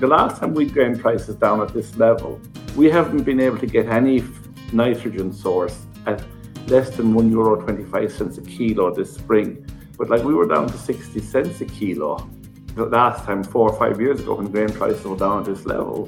the last time we grain prices down at this level, we haven't been able to get any nitrogen source at less than €1.25 a kilo this spring. But like we were down to 60 cents a kilo the last time 4 or 5 years ago when grain prices were down at this level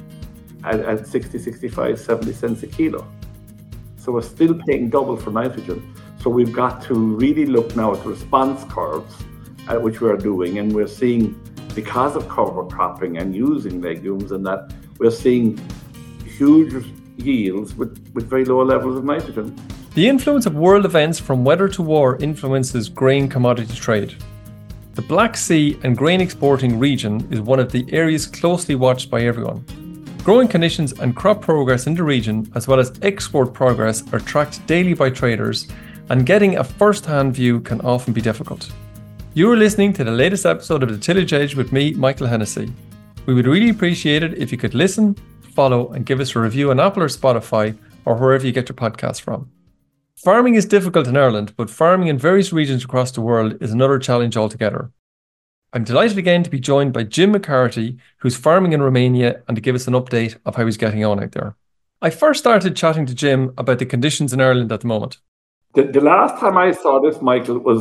at 60, 65, 70 cents a kilo. So we're still paying double for nitrogen. So we've got to really look now at the response curves, which we're doing, and we're seeing, because of cover cropping and using legumes and that, we're seeing huge yields with very low levels of nitrogen. The influence of world events from weather to war influences grain commodity trade. The Black Sea and grain exporting region is one of the areas closely watched by everyone. Growing conditions and crop progress in the region, as well as export progress, are tracked daily by traders, and getting a first-hand view can often be difficult. You are listening to the latest episode of The Tillage Edge with me, Michael Hennessy. We would really appreciate it if you could listen, follow, and give us a review on Apple or Spotify, or wherever you get your podcasts from. Farming is difficult in Ireland, but farming in various regions across the world is another challenge altogether. I'm delighted again to be joined by Jim McCarthy, who's farming in Romania, and to give us an update of how he's getting on out there. I first started chatting to Jim about the conditions in Ireland at the moment. The last time I saw this, Michael, was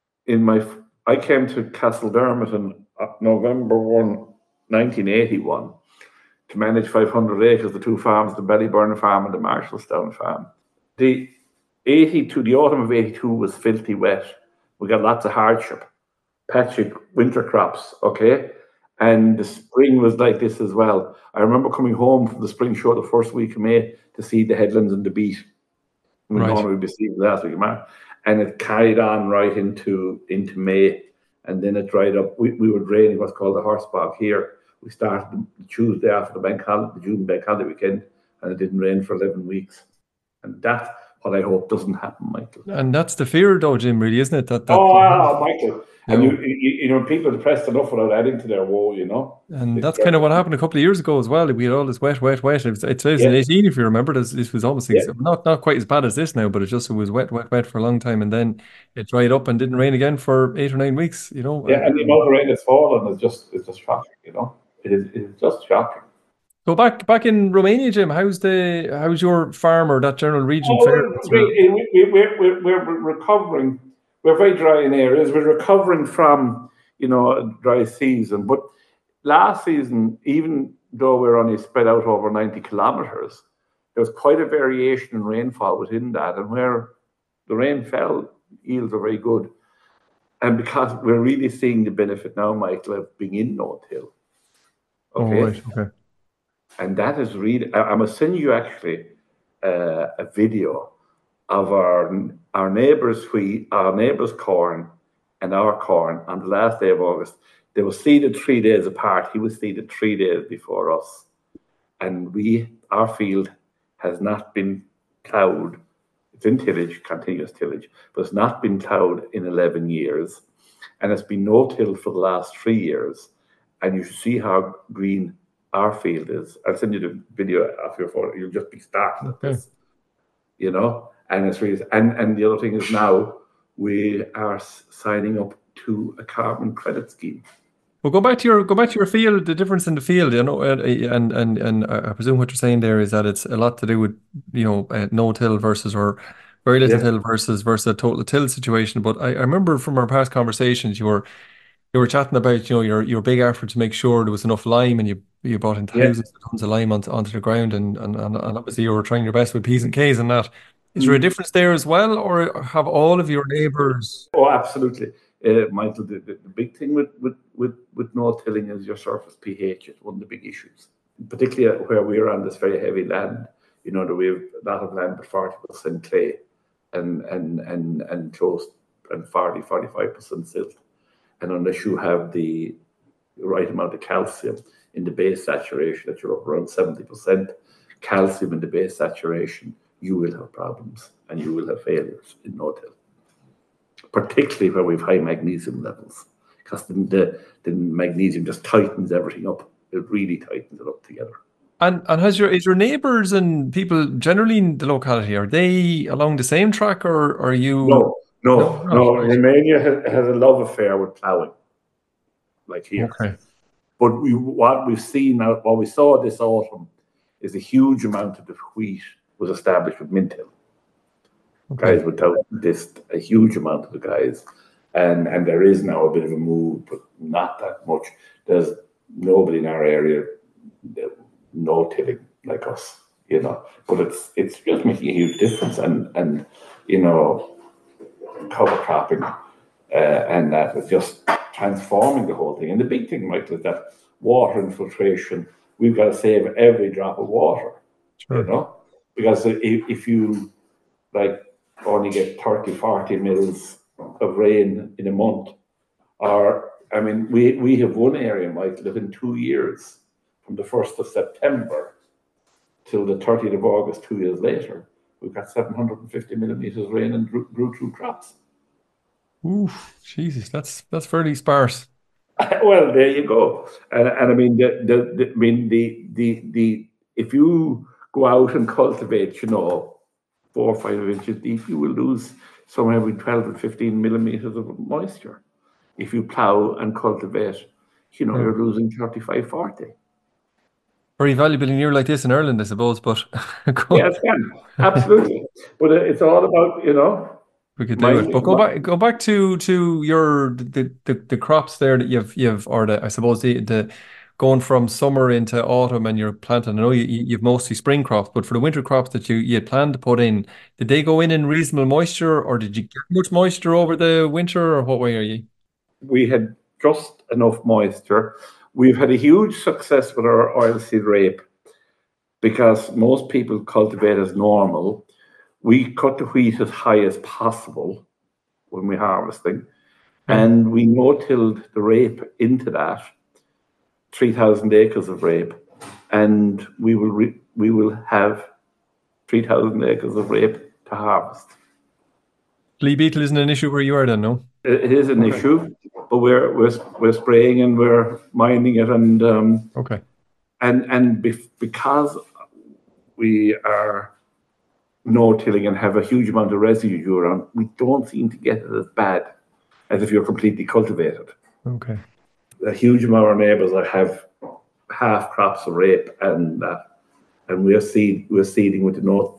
I came to Castledermot on November 1, 1981, to manage 500 acres, the two farms, the Ballyburn farm and the Marshallstown farm. The autumn of 82 was filthy wet. We got lots of hardship, patchy winter crops, okay? And the spring was like this as well. I remember coming home from the spring show the first week of May to see the headlands and the beat. We normally would be seeing last week of March. And it carried on right into May. And then it dried up. We were draining what's called the horse bog here. We started the Tuesday after the June bank holiday weekend, and it didn't rain for 11 weeks. And that's what I hope doesn't happen, Michael. And that's the fear, though, Jim, really, isn't it? Michael. And you know, people are depressed enough without adding to their woe, you know. And that's kind of what happened a couple of years ago as well. We had all this wet. It was 2018, if you remember. This was almost not quite as bad as this now, but it was wet for a long time, and then it dried up and didn't rain again for 8 or 9 weeks, you know. Yeah, and the amount of rain that's fallen is just shocking, you know. It is just shocking. So back in Romania, Jim, how's your farm or that general region faring? We're recovering. We're very dry in areas. We're recovering from, you know, a dry season. But last season, even though we're only spread out over 90 kilometres, there was quite a variation in rainfall within that. And where the rain fell, yields are very good. And because we're really seeing the benefit now, Michael, of being in no-till. Okay. Oh, right. Okay. And that is really, I must send you actually a video of our neighbours' corn and our corn on the last day of August. They were seeded 3 days apart. He was seeded 3 days before us. And our field has not been ploughed. It's in tillage, continuous tillage, but it's not been ploughed in 11 years. And it's been no-till for the last 3 years. And you should see how green our field is. I'll send you the video of your phone. You'll just be startled at this, you know. And it's really, and the other thing is now we are signing up to a carbon credit scheme. Well, go back to your field. The difference in the field, you know, and I presume what you're saying there is that it's a lot to do with, you know, no till versus or very little till versus a total till situation. But I remember from our past conversations, you were chatting about, you know, your big effort to make sure there was enough lime, and you brought in thousands of tons of lime onto the ground, and obviously you were trying your best with P's and K's and that. Is there a difference there as well, or have all of your neighbours? Oh, absolutely, Michael. The big thing with no-tilling is your surface pH. It's one of the big issues, particularly where we're on this very heavy land. You know, that we have a lot of land with 40% clay, and close and 45% silt. And unless you have the right amount of calcium in the base saturation, that you're up around 70% calcium in the base saturation, you will have problems and you will have failures in no-till, particularly where we have high magnesium levels, because the magnesium just tightens everything up. It really tightens it up together. And is your neighbours and people generally in the locality, are they along the same track, or are you? No. Romania has a love affair with ploughing, like here. Okay. But what we've seen now, what we saw this autumn, is a huge amount of the wheat was established with Mintel. Okay. Guys without this, a huge amount of the guys. And there is now a bit of a move, but not that much. There's nobody in our area, no tilling like us, But it's just making a huge difference. And cover cropping and that is just transforming the whole thing. And the big thing, Michael, is that water infiltration. We've got to save every drop of water, Sure. Because if you only get 30, 40 mils of rain in a month, we have one area, Michael, that in 2 years, from the 1st of September till the 30th of August, 2 years later, we've got 750 millimeters of rain and grew through crops. Ooh, Jesus, that's fairly sparse. Well, there you go. And I mean, if you go out and cultivate, 4 or 5 inches deep, you will lose somewhere between 12 and 15 millimeters of moisture. If you plow and cultivate, you're losing 35, 40. Very valuable in a year like this in Ireland, I suppose, but yes, absolutely. But it's all about, we could do it. But go back to your the crops there that you've or I suppose the going from summer into autumn and you're planting. I know you've mostly spring crops, but for the winter crops that you had planned to put in, did they go in reasonable moisture, or did you get much moisture over the winter, or what way are you? We had just enough moisture. We've had a huge success with our oilseed rape because most people cultivate as normal. We cut the wheat as high as possible when we're harvesting, and we no-tilled the rape into that, 3,000 acres of rape, and we will have 3,000 acres of rape to harvest. Flea beetle isn't an issue where you are then, no? It is an issue, but we're spraying and we're mining it, and okay, and because we are no-tilling and have a huge amount of residue around, we don't seem to get it as bad as if you're completely cultivated. Okay. A huge amount of our neighbours have half crops of rape, and we're seeding with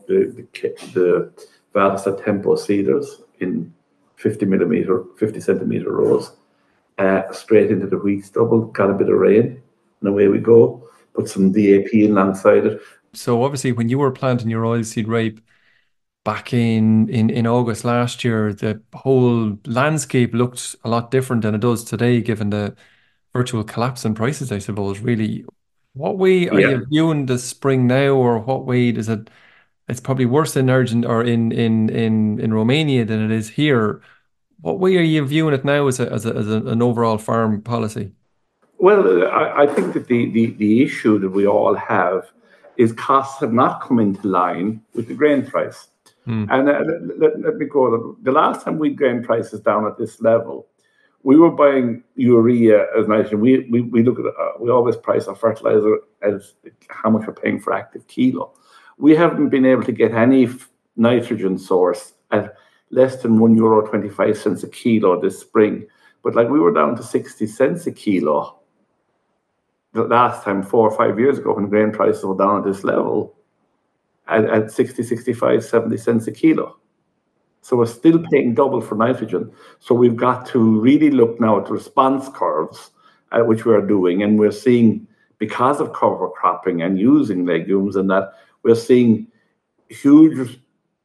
the Valsa Tempo seeders in 50 centimeter rows, straight into the wheat stubble. Got a bit of rain, and away we go. Put some DAP in alongside it. So obviously, when you were planting your oilseed rape back in August last year, the whole landscape looked a lot different than it does today, given the virtual collapse in prices, I suppose. Really, what way are you viewing the spring now, or what way does it? It's probably worse in Argentina or in Romania than it is here. What way are you viewing it now as an overall farm policy? Well, I think that the issue that we all have is costs have not come into line with the grain price. And let me go. The last time we grain prices down at this level, we were buying urea as nitrogen. We look at we always price our fertilizer as how much we're paying for active kilo. We haven't been able to get any nitrogen source at less than €1.25 a kilo this spring. But we were down to 60 cents a kilo the last time, 4 or 5 years ago, when grain prices were down at this level, at 60, 65, 70 cents a kilo. So we're still paying double for nitrogen. So we've got to really look now at the response curves, which we're doing. And we're seeing, because of cover cropping and using legumes and that, we're seeing huge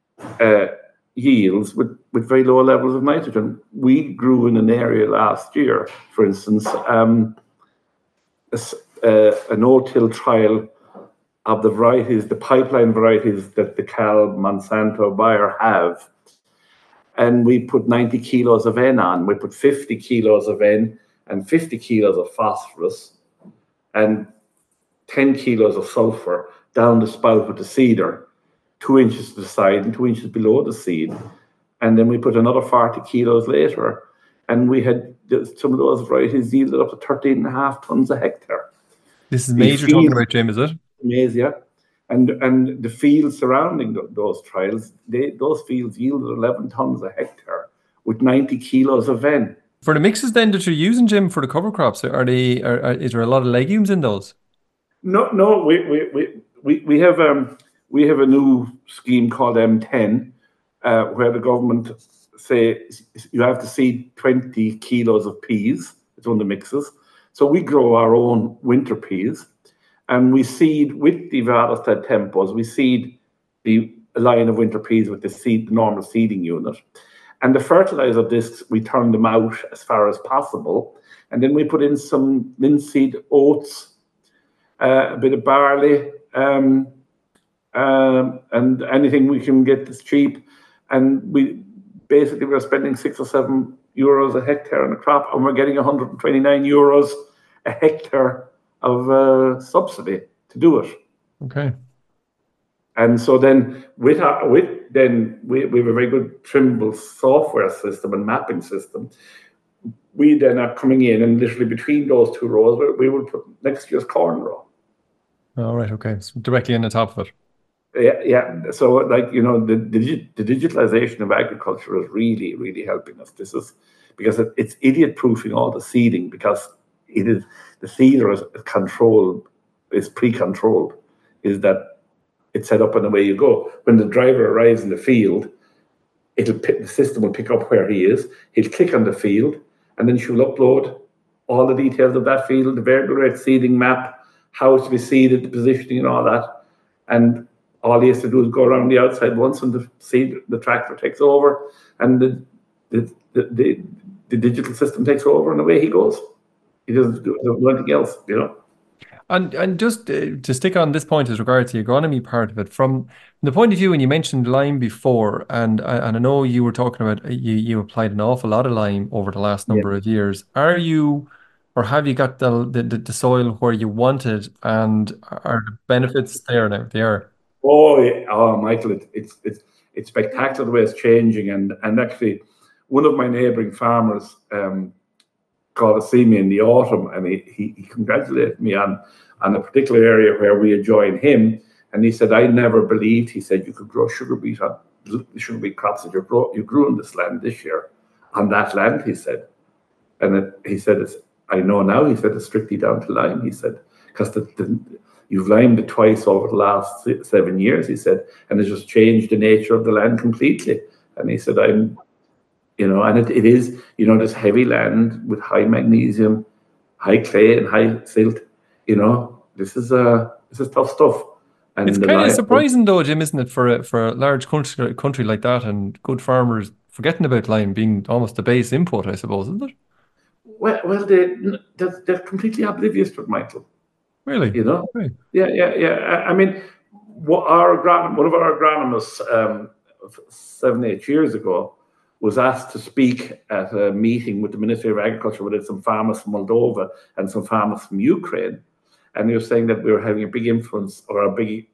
yields with very low levels of nitrogen. We grew in an area last year, for instance, a no-till trial of the varieties, the pipeline varieties that the Cal, Monsanto, Bayer have. And we put 90 kilos of N on. We put 50 kilos of N and 50 kilos of phosphorus and 10 kilos of sulfur down the spout with the seeder, 2 inches to the side and 2 inches below the seed. And then we put another 40 kilos later, and we had some of those varieties yielded up to 13.5 tons a hectare. This is maize you're talking about, Jim, is it? Maize, yeah. And the fields surrounding those trials, those fields yielded 11 tons a hectare with 90 kilos of N. For the mixes then that you're using, Jim, for the cover crops, is there a lot of legumes in those? No, we have a new scheme called M10, where the government say you have to seed 20 kilos of peas. It's one of the mixes. So we grow our own winter peas, and we seed with the Varostad Tempos. We seed the line of winter peas with the normal seeding unit. And the fertilizer discs, we turn them out as far as possible. And then we put in some linseed, oats, a bit of barley, and anything we can get that's cheap. And we're spending €6 or €7 a hectare on a crop, and we're getting €129 a hectare of subsidy to do it. Okay. And so then we have a very good Trimble software system and mapping system. We then are coming in, and literally between those two rows, we will put next year's corn row. All right. Okay. So directly on the top of it. Yeah. So, like, the digitalization of agriculture is really, really helping us. This is because it's idiot-proofing all the seeding, because the seeder is pre-controlled, is that it's set up and away you go. When the driver arrives in the field, the system will pick up where he is. He'll click on the field, and then she'll upload all the details of that field, the variable rate seeding map, how it's to be seeded, the positioning, and all that. And all he has to do is go around the outside once, and the tractor takes over, and the digital system takes over, and away he goes. He doesn't do anything else, And just to stick on this point as regards the agronomy part of it, from the point of view, when you mentioned lime before, and I know you were talking about you applied an awful lot of lime over the last number of years. Are you, or have you got the soil where you wanted, and are the benefits there now? They are. Oh, yeah. Oh, Michael, it's spectacular the way it's changing, and actually, one of my neighbouring farmers called to see me in the autumn, and he congratulated me on a particular area where we had joined him, and he said, I never believed, he said, you could grow sugar beet crops that you grew in this land this year, on that land, he said. And he said, I know now, he said, it's strictly down to lime, he said, because you've limed it twice over the last 7 years, he said, and it's just changed the nature of the land completely. And he said, and it is, this heavy land with high magnesium, high clay, and high silt. This is tough stuff. And it's kind of surprising, though, Jim, isn't it, for a large country like that, and good farmers forgetting about lime being almost the base input, I suppose, isn't it? Well, they're completely oblivious to it, Michael. Really? Right. Yeah. I mean, one of our agronomists 7-8 years ago was asked to speak at a meeting with the Ministry of Agriculture, with some farmers from Moldova and some farmers from Ukraine. And he was saying that we were having a big influence, or a big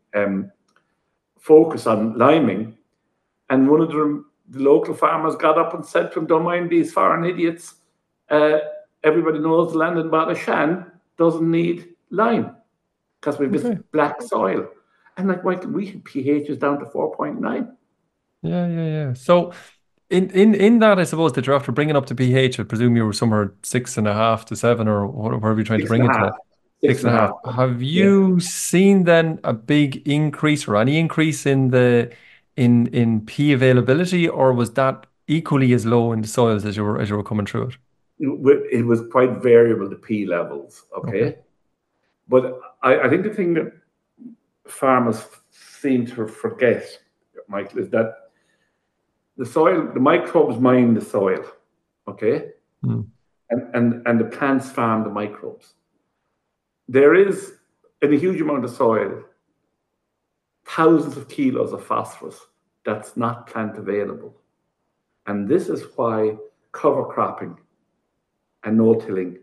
focus on liming. And one of the local farmers got up and said to him, don't mind these foreign idiots. Everybody knows the land in Ballyshan doesn't need lime, because we have this black soil. And like, Michael, we had pHs down to 4.9. Yeah. So in that, I suppose, that you're after bringing up the pH, I presume you were somewhere 6.5 to 7, or whatever you're trying to bring it to. 6.5. Have you seen then a big increase, or any increase in in P availability, or was that equally as low in the soils as you were coming through it? It was quite variable, the P levels. Okay. But I think the thing that farmers seem to forget, Michael, is that the soil, the microbes mine the soil, okay? And the plants farm the microbes. There is, in a huge amount of soil, thousands of kilos of phosphorus that's not plant available. And this is why cover cropping and no-tilling,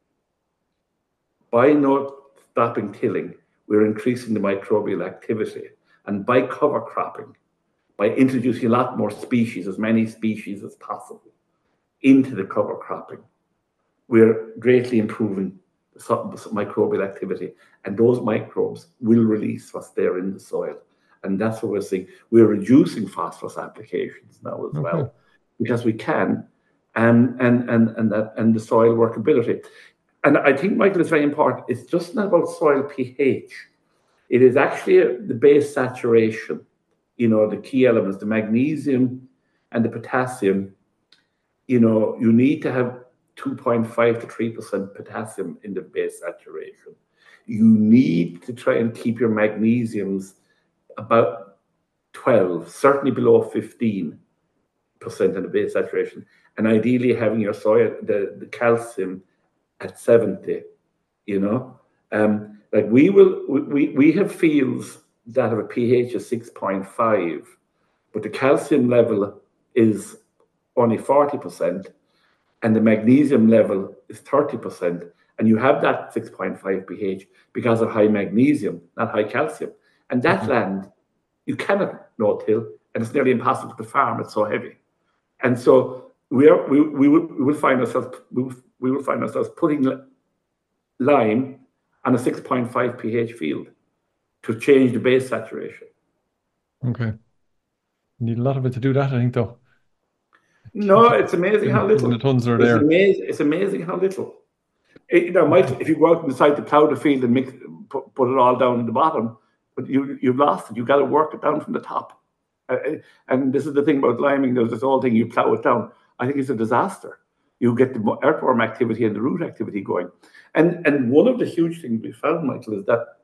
by not stopping tilling, we're increasing the microbial activity. And by cover cropping, by introducing a lot more species, as many species as possible, into the cover cropping, we're greatly improving the microbial activity. And those microbes will release what's there in the soil. And that's what we're seeing. We're reducing phosphorus applications now as well, because we can. and the soil workability. And I think, Michael, is very important. It's just not about soil pH. It is actually the base saturation, the key elements, the magnesium and the potassium. You need to have 2.5 to 3% potassium in the base saturation. You need to try and keep your magnesiums about 12, certainly below 15% in the base saturation, and ideally having your soil, the calcium at 70. Like we have fields that have a pH of 6.5, but the calcium level is only 40%, and the magnesium level is 30%, and you have that 6.5 pH because of high magnesium, not high calcium. And that land, you cannot no-till, and it's nearly impossible to farm. It's so heavy, and so we will find ourselves putting lime on a 6.5 pH field to change the base saturation. Okay, you need a lot of it to do that, I think, though. No, it's amazing how little. The tons are there. It's amazing how little. If you go out and decide to plough the field and put it all down in the bottom, but you've lost it. You've got to work it down from the top. And this is the thing about liming. There's this whole thing, you plough it down. I think it's a disaster. You get the earthworm activity and the root activity going. And one of the huge things we found, Michael, is that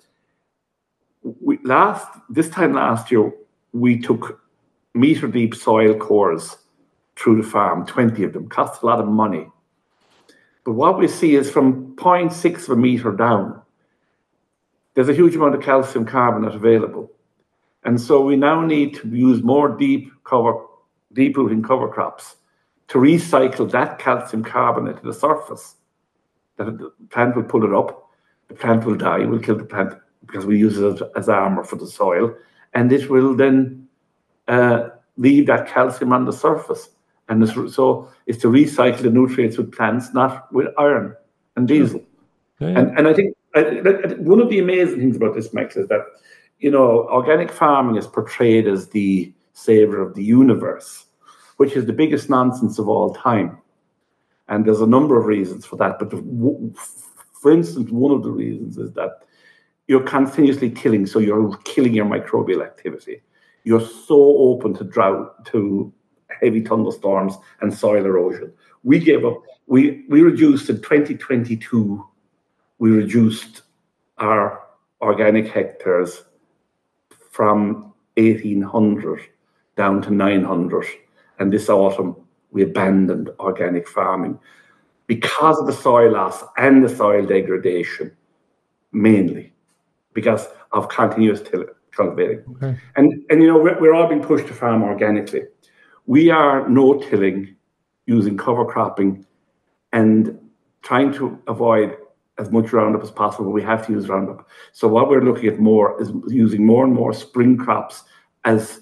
this time last year, we took meter deep soil cores through the farm, 20 of them, cost a lot of money. But what we see is from 0.6 of a meter down, there's a huge amount of calcium carbonate available. And so we now need to use more deep rooting cover crops to recycle that calcium carbonate to the surface. That the plant will pull it up, the plant will die, we'll kill the plant because we use it as armor for the soil, and it will then leave that calcium on the surface. And so it's to recycle the nutrients with plants, not with iron and diesel. Yeah. And I think one of the amazing things about this, Max, is that, organic farming is portrayed as the savior of the universe, which is the biggest nonsense of all time. And there's a number of reasons for that. But for instance, one of the reasons is that you're continuously tilling, so you're killing your microbial activity. You're so open to drought, to heavy thunderstorms and soil erosion. We gave up. We reduced in 2022. We reduced our organic hectares from 1,800 down to 900. And this autumn, we abandoned organic farming because of the soil loss and the soil degradation, mainly because of continuous cultivating. Okay. And we're all being pushed to farm organically. We are no-tilling, using cover cropping, and trying to avoid as much Roundup as possible. We have to use Roundup. So what we're looking at more is using more and more spring crops as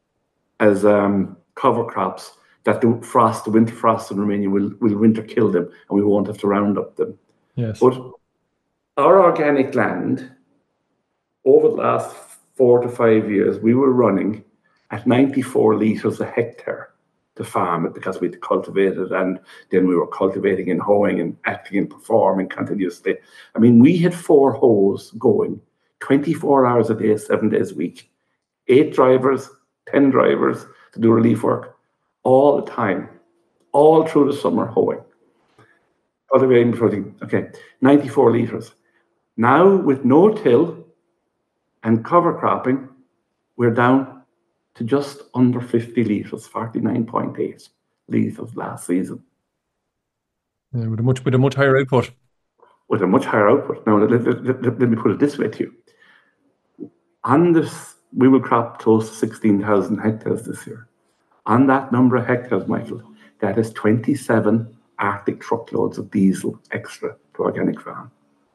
cover crops, that the winter frost in Romania will winter kill them, and we won't have to round up them. Yes. But our organic land, over the last 4 to 5 years, we were running at 94 litres a hectare to farm it because we'd cultivated, and then we were cultivating and hoeing and acting and performing continuously. I mean, we had 4 hoes going 24 hours a day, 7 days a week, 8 drivers, 10 drivers to do relief work all the time, all through the summer hoeing. Cultivating, fruiting, 94 litres. Now with no-till and cover cropping, we're down to just under 50 litres, 49.8 litres last season. Yeah, with a much higher output. With a much higher output. Now, let me put it this way to you. On this, we will crop close to 16,000 hectares this year. On that number of hectares, Michael, that is 27 Arctic truckloads of diesel extra to organic farm.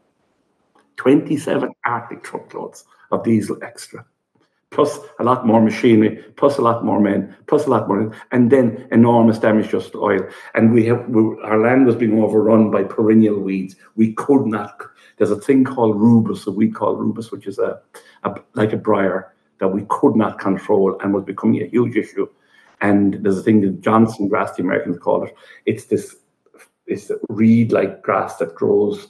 27 Arctic truckloads of diesel extra. Plus a lot more machinery, plus a lot more men, plus a lot more, and then enormous damage just to oil. And our land was being overrun by perennial weeds. We could not. There's a thing called rubus, a weed called rubus, which is like a briar that we could not control and was becoming a huge issue. And there's a thing that Johnson grass, the Americans call it. It's reed-like grass that grows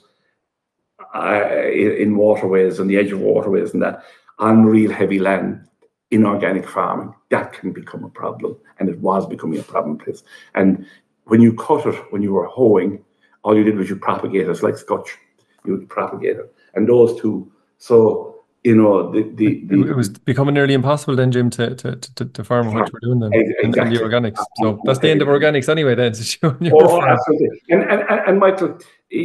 in waterways, on the edge of waterways, and that on real heavy land in organic farming, that can become a problem. And it was becoming a problem place. And when you cut it, when you were hoeing, all you did was you propagate it. It's like scotch. You would propagate it. And those two, so it was becoming nearly impossible then, Jim, to farm what you were doing then, exactly. and the organics. So that's the end of organics anyway. Then, absolutely. And Michael,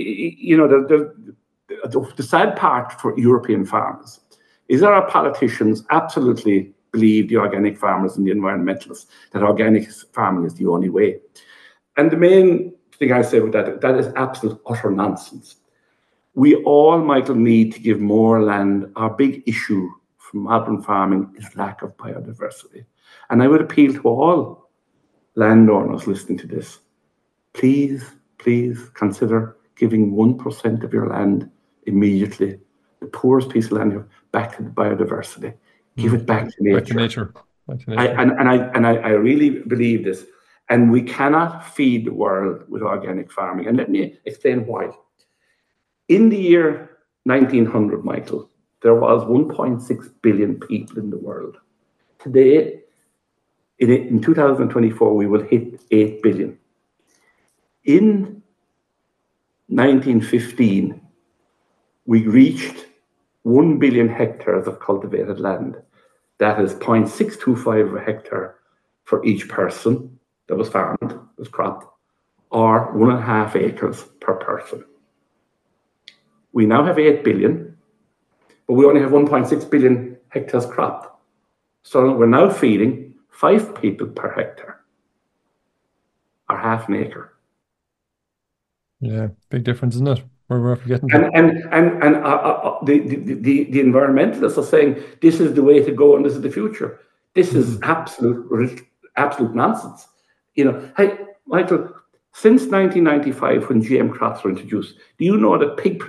the sad part for European farmers is that our politicians absolutely believe, the organic farmers and the environmentalists, that organic farming is the only way. And the main thing I say with that is absolute utter nonsense. We all, Michael, need to give more land. Our big issue for modern farming is lack of biodiversity. And I would appeal to all landowners listening to this. Please consider giving 1% of your land immediately, the poorest piece of land you have, back to the biodiversity. Give it back to nature. Back to nature. I really believe this. And we cannot feed the world with organic farming. And let me explain why. In the year 1900, Michael, there was 1.6 billion people in the world. Today, in 2024, we will hit 8 billion. In 1915, we reached 1 billion hectares of cultivated land. That is 0.625 of a hectare for each person that was farmed, was cropped, or 1.5 acres per person. We now have 8 billion, but we only have 1.6 billion hectares cropped. So we're now feeding 5 people per hectare, or half an acre. Yeah, big difference, isn't it? We're forgetting. And the environmentalists are saying this is the way to go and this is the future. This is absolute nonsense. Hey, Michael, since 1995, when GM crops were introduced, do you know that pig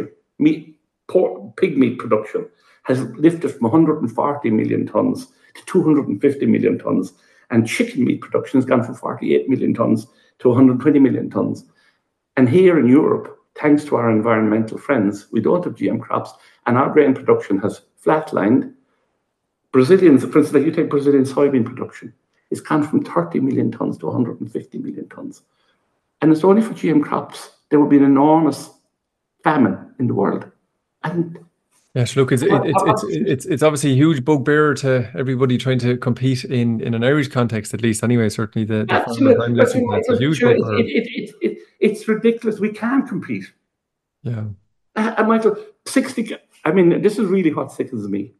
meat production has lifted from 140 million tons to 250 million tons, and chicken meat production has gone from 48 million tons to 120 million tons. And here in Europe, thanks to our environmental friends, we don't have GM crops, and our grain production has flatlined. Brazilians, for instance, you take Brazilian soybean production, it's gone from 30 million tons to 150 million tons. And it's only for GM crops. There will be an enormous famine in the world. And yes, look, it's obviously a huge bugbear to everybody trying to compete in an Irish context, at least. Anyway, certainly the it's a huge bugbear. It's ridiculous. We can't compete. Yeah. And Michael, 60. I mean, this is really what sickens me.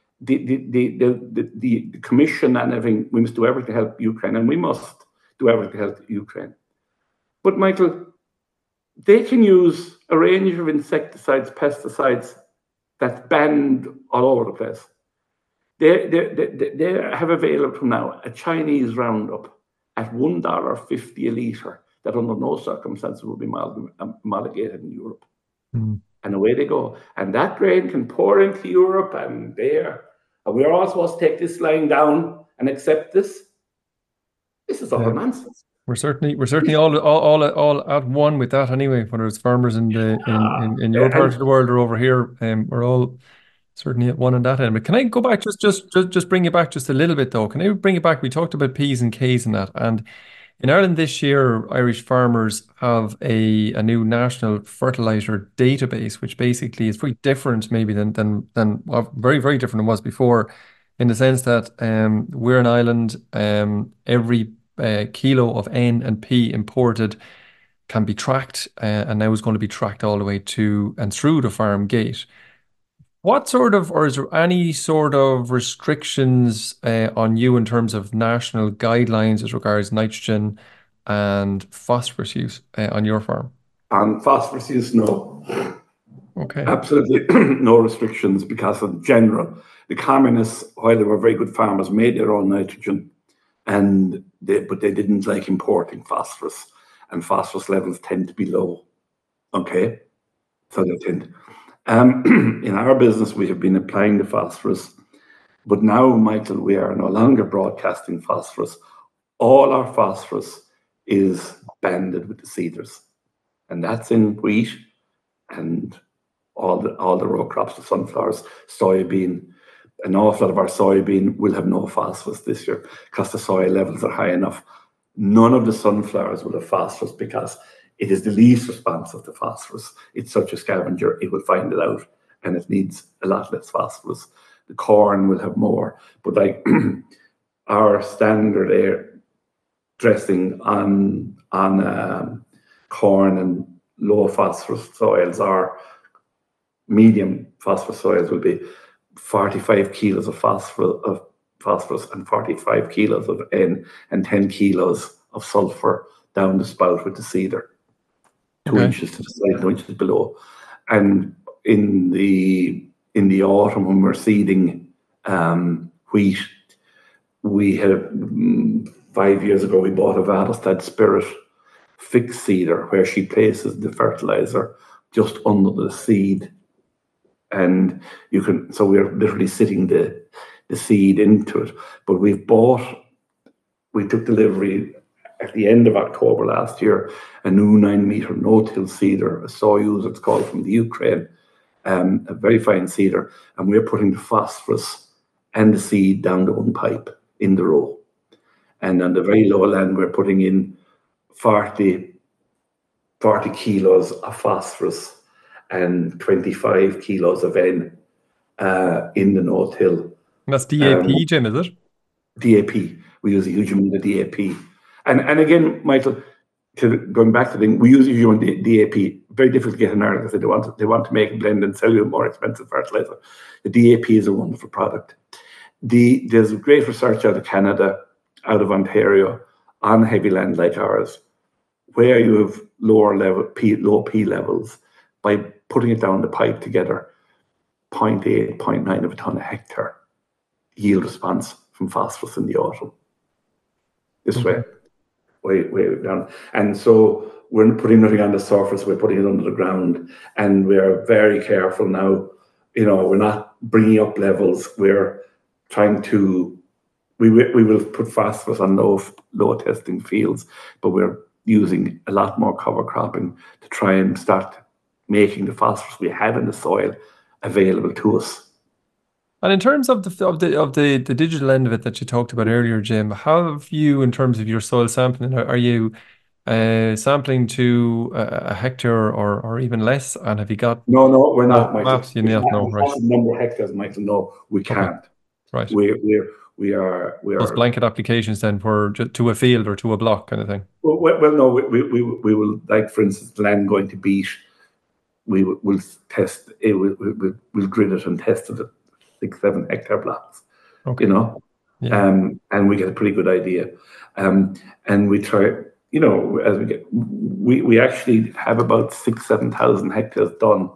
The commission and everything. We must do everything to help Ukraine, and we must do everything to help Ukraine. But Michael, they can use a range of insecticides, pesticides that's banned all over the place. They have available from now a Chinese Roundup at $1.50 a litre that under no circumstances will be homologated in Europe. Mm. And away they go. And that grain can pour into Europe and we're all supposed to take this line down and accept this. This is utter nonsense. We're certainly all at one with that anyway. Whether it's farmers in your part of the world or over here, we're all certainly at one on that end. But can I go back just bring you back just a little bit though? Can I bring it back? We talked about P's and K's and that, and in Ireland this year, Irish farmers have a new national fertilizer database, which basically is very different maybe than very, very different than it was before, in the sense that we're an island. Every kilo of N and P imported can be tracked, and now is going to be tracked all the way to and through the farm gate. What sort of, or is there any sort of restrictions on you in terms of national guidelines as regards nitrogen and phosphorus use on your farm? On phosphorus use, no. Okay. Absolutely no restrictions, because in general, the communists, while they were very good farmers, made their own nitrogen, but they didn't like importing phosphorus, and phosphorus levels tend to be low. Okay, so they tend. In our business, we have been applying the phosphorus, but now, Michael, we are no longer broadcasting phosphorus. all our phosphorus is banded with the seeders, and that's in wheat and all the row crops, the sunflowers, soybean. An awful lot of our soybean will have no phosphorus this year because the soil levels are high enough. None of the sunflowers will have phosphorus because it is the least responsive to phosphorus. It's such a scavenger, it will find it out, and it needs a lot less phosphorus. The corn will have more, but like our standard air dressing on corn and low phosphorus soils, or medium phosphorus soils, will be 45 kilos of phosphorus and 45 kilos of N and 10 kilos of sulfur down the spout with the seeder, 2 inches to the side, 2 inches below. And in the autumn, when we're seeding wheat, we had 5 years ago we bought a Väderstad Spirit fixed seeder where she places the fertilizer just under the seed, and so we're literally sitting the seed into it. But we took delivery at the end of October last year, a new 9-meter no-till seeder, a Soyuz it's called, from the Ukraine, a very fine seeder, and we're putting the phosphorus and the seed down the one pipe in the row. And on the very low land, we're putting in 40 kilos of phosphorus and 25 kilos of N in the no-till. That's DAP, Jim, is it? DAP. We use a huge amount of DAP. And again, Michael, going back to the thing, we use a huge amount of DAP. Very difficult to get in Ireland because they want to make a blend and sell you a more expensive fertilizer. The DAP is a wonderful product. There's great research out of Canada, out of Ontario, on heavy land like ours, where you have low P levels, by putting it down the pipe together, 0.8, 0.9 of a ton a hectare yield response from phosphorus in the autumn. This way down. And so we're putting nothing on the surface, we're putting it under the ground, and we're very careful now. We're not bringing up levels. We're trying to, we will put phosphorus on low testing fields, but we're using a lot more cover cropping to try and start making the phosphorus we have in the soil available to us. And in terms of the digital end of it that you talked about earlier, Jim, how have you, in terms of your soil sampling, are you sampling to a hectare or even less? And have you got No, we're not, Michael. Maps, right? Number of hectares, Michael. No, we can't. Okay. Right. We are those blanket applications then for to a field or to a block kind of thing. Well, no, we will, like, for instance, land going to Beat, we'll test it, we'll grid it and test it at 6-7 hectare blocks. Okay. Yeah. And we get a pretty good idea. And we try, as we actually have about 6,000-7,000 hectares done,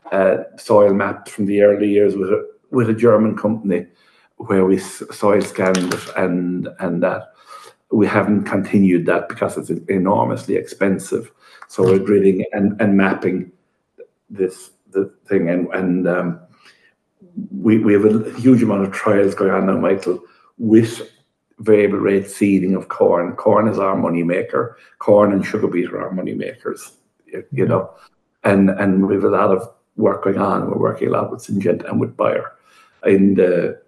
soil mapped from the early years with a German company, where we soil scanned it, and that we haven't continued that because it's enormously expensive. So we're gridding and mapping the thing, and we have a huge amount of trials going on now, Michael, with variable rate seeding of corn. Corn is our money maker. Corn and sugar beet are our money makers, and we have a lot of work going on. We're working a lot with Syngenta and with Bayer in the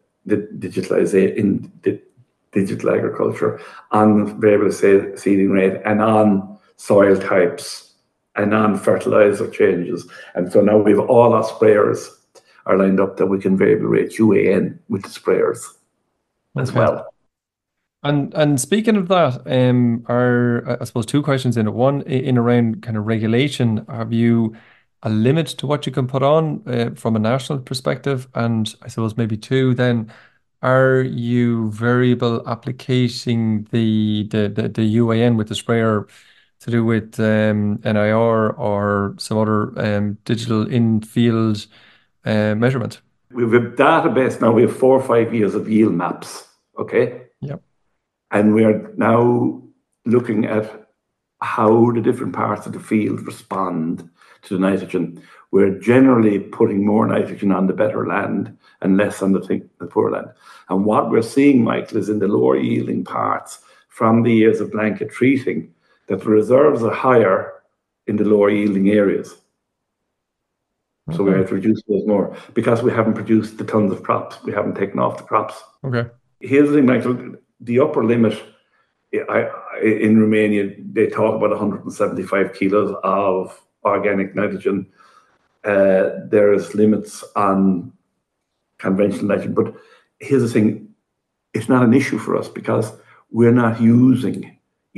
digital agriculture, on variable seeding rate, and on soil types, and on fertilizer changes. And so now we have all our sprayers are lined up that we can variable rate UAN with the sprayers as well. And speaking of that, are I suppose two questions in it. One, in around kind of regulation, have you a limit to what you can put on from a national perspective? And I suppose maybe two, then, are you variable applicating the UAN with the sprayer to do with NIR or some other digital in-field measurement? We have a database now. We have 4 or 5 years of yield maps. Okay. Yep. And we are now looking at how the different parts of the field respond to the nitrogen. We're generally putting more nitrogen on the better land and less on the poor land. And what we're seeing, Michael, is in the lower yielding parts, from the years of blanket treating that the reserves are higher in the lower yielding areas. So we have to reduce those more because we haven't produced the tons of crops. We haven't taken off the crops. Okay. Here's the thing, Michael. The upper limit in Romania, they talk about 175 kilos of organic nitrogen. There's limits on conventional nitrogen. But here's the thing. It's not an issue for us because we're not using,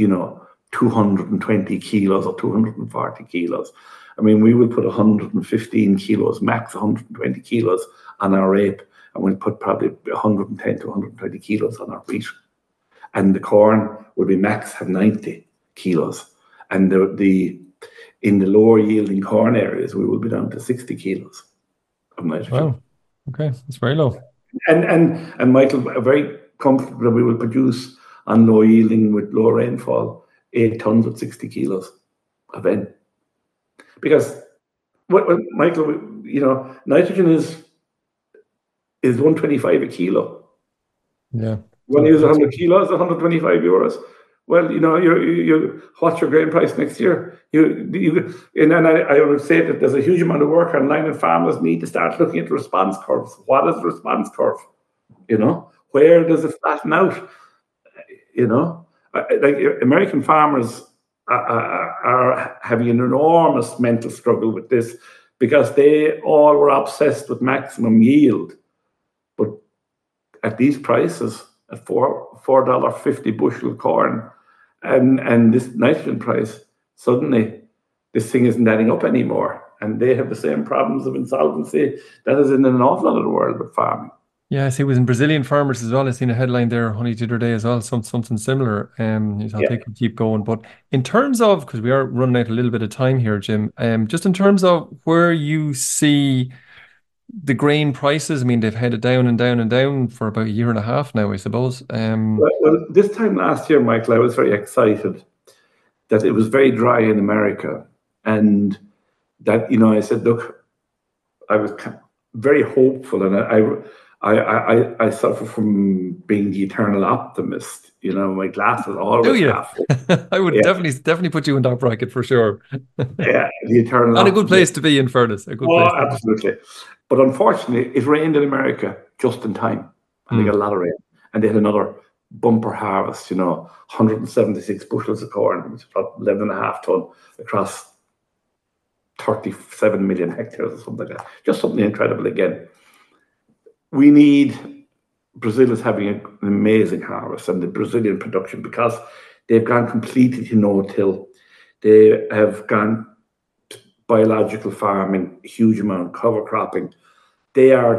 220 kilos or 240 kilos. I mean, we will put 115 kilos, max 120 kilos on our rape, and we'll put probably 110 to 120 kilos on our wheat. And the corn will be max have 90 kilos. And in the lower yielding corn areas, we will be down to 60 kilos of nitrogen. Wow. Okay, that's very low. And Michael, very comfortable that we will produce on low yielding with low rainfall 8 tons with 60 kilos of N. Because, Michael, nitrogen is 125 a kilo. Yeah. When you use 100 kilos, 125 euros. Well, what's your grain price next year? And I would say that there's a huge amount of work online, and farmers need to start looking at response curves. What is the response curve? Where does it flatten out? Like American farmers are having an enormous mental struggle with this because they all were obsessed with maximum yield. But at these prices, at $4.50 bushel corn and this nitrogen price, suddenly this thing isn't adding up anymore. And they have the same problems of insolvency that is in an awful lot of the world with farming. Yeah, I see it was in Brazilian farmers as well. I seen a headline there, Honey, the other day as well, something similar. I think we keep going. But in terms of, because we are running out a little bit of time here, Jim, just in terms of where you see the grain prices, I mean, they've headed down and down and down for about a year and a half now, I suppose. Well, this time last year, Michael, I was very excited that it was very dry in America. And that, I said, look, I was very hopeful, and I suffer from being the eternal optimist. My glass is always half full. I would definitely put you in that bracket for sure. Yeah, the eternal and a good place to be, in fairness. Absolutely. But unfortunately, it rained in America just in time, and they got a lot of rain. And they had another bumper harvest, 176 bushels of corn, which is about 11.5 ton across 37 million hectares or something like that. Just something incredible again. Brazil is having an amazing harvest, and the Brazilian production, because they've gone completely to no-till. They have gone to biological farming, huge amount, cover cropping. They're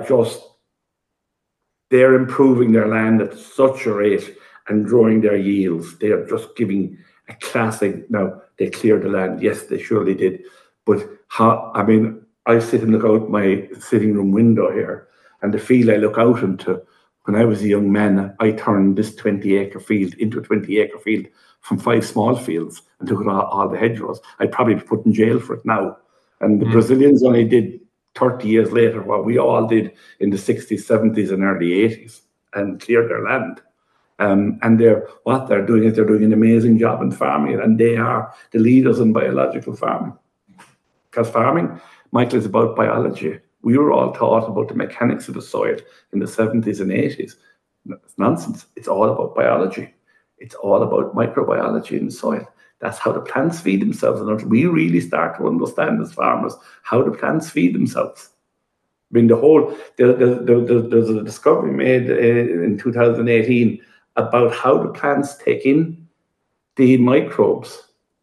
improving their land at such a rate and growing their yields. They are just giving a classic. Now, they cleared the land. Yes, they surely did. But I sit and look out my sitting room window here, and the field I look out into, when I was a young man, I turned this 20-acre field into a 20-acre field from 5 small fields and took it all the hedgerows. I'd probably be put in jail for it now. And the Brazilians only did 30 years later what we all did in the 60s, 70s, and early 80s, and cleared their land. And they're doing an amazing job in farming, and they are the leaders in biological farming. Because farming, Michael, is about biology. We were all taught about the mechanics of the soil in the 70s and 80s. It's nonsense. It's all about biology. It's all about microbiology in the soil. That's how the plants feed themselves. And until we really start to understand as farmers how the plants feed themselves. I mean, there's a discovery made in 2018 about how the plants take in the microbes,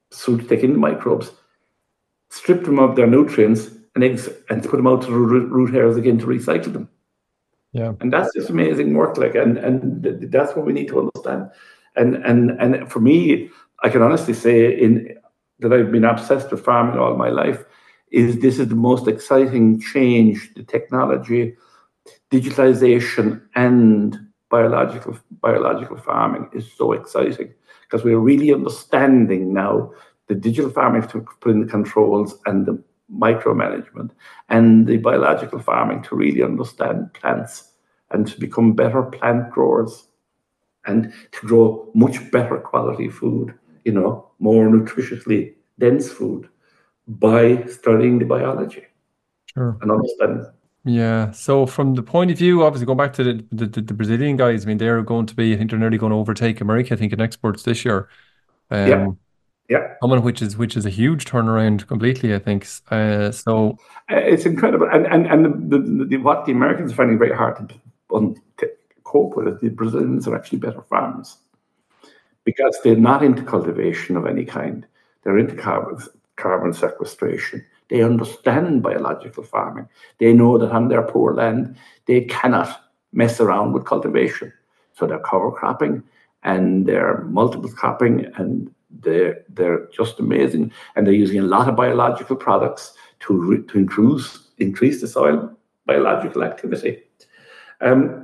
strip them of their nutrients, and put them out to the root hairs again to recycle them. Yeah. And that's just amazing work, and that's what we need to understand. And for me, I can honestly say that I've been obsessed with farming all my life. This is the most exciting change. The technology, digitalization, and biological farming is so exciting because we're really understanding now the digital farming to put in the controls and the micromanagement, and the biological farming to really understand plants and to become better plant growers. and to grow much better quality food, more nutritiously dense food by studying the biology and understanding. Yeah. So from the point of view, obviously going back to the Brazilian guys, I mean, they're going to be, I think they're nearly going to overtake America, I think, in exports this year. Yeah. Coming, which is a huge turnaround completely, I think. So it's incredible, and what the Americans are finding very hard to cope with is the Brazilians are actually better farmers because they're not into cultivation of any kind. They're into carbon sequestration. They understand biological farming. They know that on their poor land, they cannot mess around with cultivation. So they're cover cropping and they're multiple cropping, and they're just amazing. And they're using a lot of biological products to increase the soil biological activity. And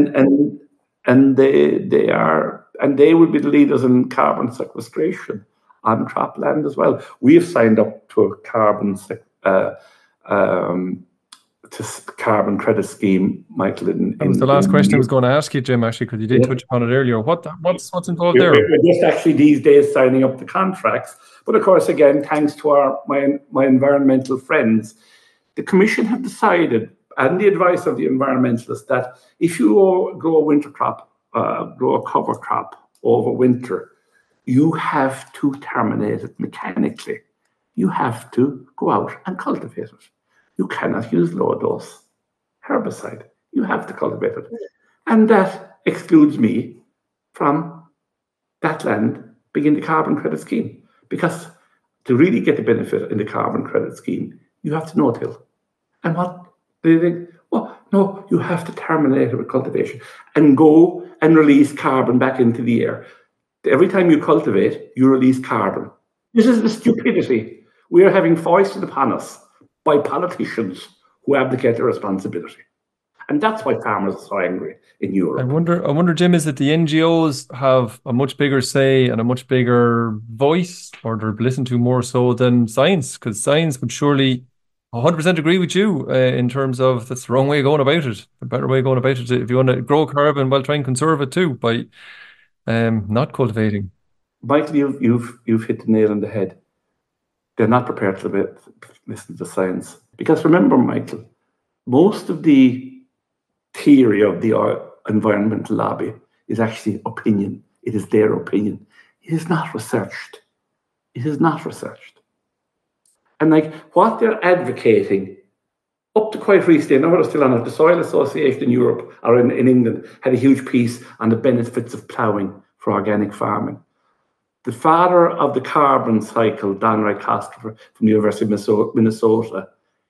they will be the leaders in carbon sequestration on cropland as well. We have signed up to a carbon credit scheme, Michael. That was the last question I was going to ask you, Jim, actually, because you did touch upon it earlier. What's involved there? We're just actually these days signing up the contracts. But of course, again, thanks to my environmental friends, the Commission have decided, and the advice of the environmentalists, that if you grow a winter crop, grow a cover crop over winter, you have to terminate it mechanically. You have to go out and cultivate it. You cannot use low-dose herbicide. You have to cultivate it. And that excludes me from that land being in the carbon credit scheme. Because to really get the benefit in the carbon credit scheme, you have to no-till. And what do they think? Well, no, you have to terminate it with cultivation and go and release carbon back into the air. Every time you cultivate, you release carbon. This is the stupidity we are having foisted upon us by politicians who abdicate their responsibility. And that's why farmers are so angry in Europe. I wonder, Jim, is that the NGOs have a much bigger say and a much bigger voice, or they're listened to more so than science? Because science would surely 100% agree with you in terms of that's the wrong way of going about it. The better way of going about it, if you want to grow carbon, well, try and conserve it too by not cultivating. Michael, you've hit the nail on the head. They're not prepared to listen to science. Because remember, Michael, most of the theory of the environmental lobby is actually opinion. It is their opinion. It is not researched. It is not researched. And what they're advocating, up to quite recently, I know we're still on it, the Soil Association in Europe or in England had a huge piece on the benefits of ploughing for organic farming. The father of the carbon cycle, Don Rykowski from the University of Minnesota,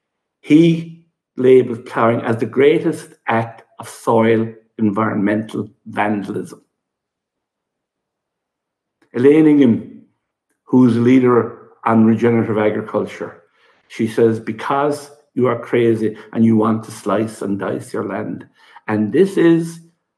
he labeled ploughing as the greatest act of soil environmental vandalism. Elaine Ingham, who's a leader on regenerative agriculture, she says, because you are crazy and you want to slice and dice your land. And this is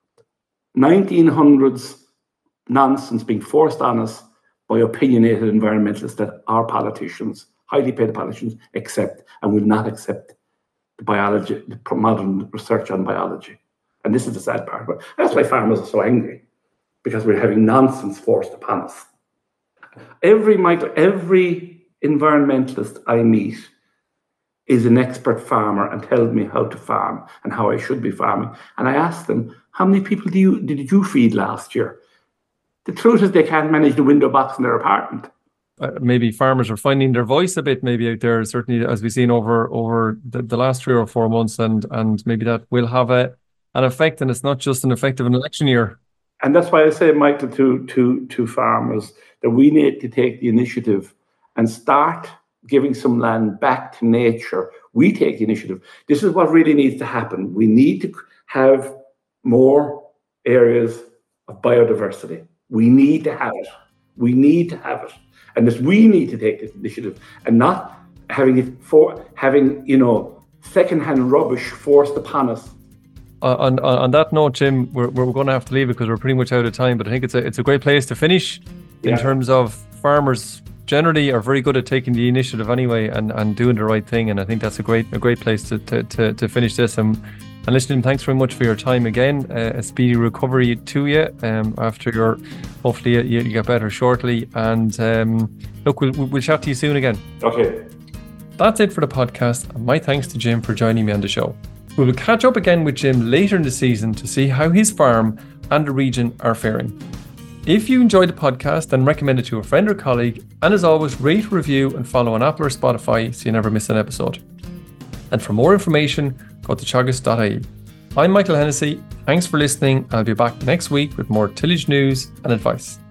1900s nonsense being forced on us by opinionated environmentalists that our politicians, highly paid politicians, accept and will not accept the biology, the modern research on biology. And this is the sad part. But that's why farmers are so angry, because we're having nonsense forced upon us. Every environmentalist I meet is an expert farmer and tells me how to farm and how I should be farming. And I ask them, how many people did you feed last year? The truth is they can't manage the window box in their apartment. Maybe farmers are finding their voice a bit maybe out there, certainly as we've seen over the last 3 or 4 months, and maybe that will have an effect, and it's not just an effect of an election year. And that's why I say, Michael, to farmers, that we need to take the initiative and start giving some land back to nature. We take the initiative. This is what really needs to happen. We need to have more areas of biodiversity. We need to have it. We need to have it. And this, we need to take this initiative and not having secondhand rubbish forced upon us. On that note, Jim, we're going to have to leave it because we're pretty much out of time. But I think it's a great place to finish in terms of farmers generally are very good at taking the initiative anyway and doing the right thing. And I think that's a great place to finish this. And And listen, thanks very much for your time again. A speedy recovery to you after hopefully you get better shortly. And look, we'll chat to you soon again. Okay. That's it for the podcast. And my thanks to Jim for joining me on the show. We will catch up again with Jim later in the season to see how his farm and the region are faring. If you enjoyed the podcast, then recommend it to a friend or colleague. And as always, rate, review, and follow on Apple or Spotify so you never miss an episode. And for more information, go to teagasc.ie. I'm Michael Hennessy. Thanks for listening. I'll be back next week with more tillage news and advice.